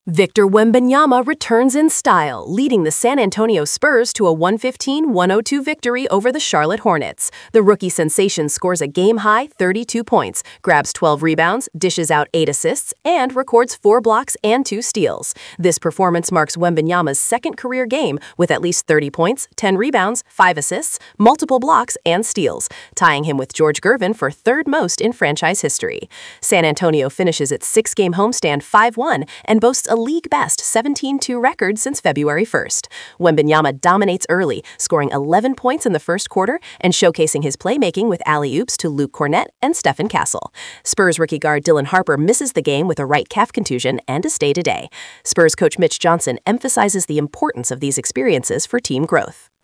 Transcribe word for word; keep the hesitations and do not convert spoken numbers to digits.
Victor Wembanyama returns in style, leading the San Antonio Spurs to a one fifteen to one oh two victory over the Charlotte Hornets. The rookie sensation scores a game-high thirty-two points, grabs twelve rebounds, dishes out eight assists, and records four blocks and two steals. This performance marks Wembanyama's second career game with at least thirty points, ten rebounds, five assists, multiple blocks, and steals, tying him with George Gervin for third most in franchise history. San Antonio finishes its six-game homestand five one and boasts a league-best seventeen two record since February first. Wembanyama dominates early, scoring eleven points in the first quarter and showcasing his playmaking with alley-oops to Luke Kornet and Stephen Castle. Spurs rookie guard Dylan Harper misses the game with a right calf contusion and is day-to-day. Spurs coach Mitch Johnson emphasizes the importance of these experiences for team growth.